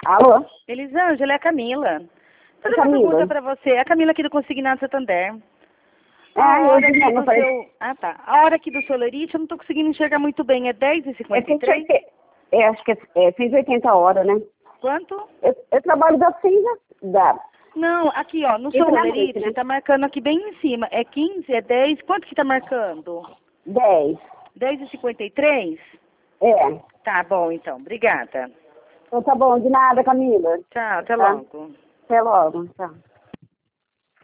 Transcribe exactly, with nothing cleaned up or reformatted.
Alô? Elisângela, é a Camila. Fazer uma Camila? pergunta pra você. É a Camila aqui do Consignado Santander. A Ah, eu hora vi, aqui não do falei. seu... Ah, tá. A hora aqui do seu lerite eu não tô conseguindo enxergar muito bem. É dez e É cinquenta e três? cento e oitenta, é, acho que é, é cento e oitenta horas, né? Quanto? Eu, eu trabalho das seis da... Não, aqui, ó. No Isso seu na noite, lerite né? tá marcando aqui bem em cima. É quinze, é dez? Quanto que tá marcando? dez. dez e cinquenta e três? É. Tá bom, então. Obrigada. Então tá bom, de nada, Camila. Tchau, até Tá? logo. Até logo. Tchau.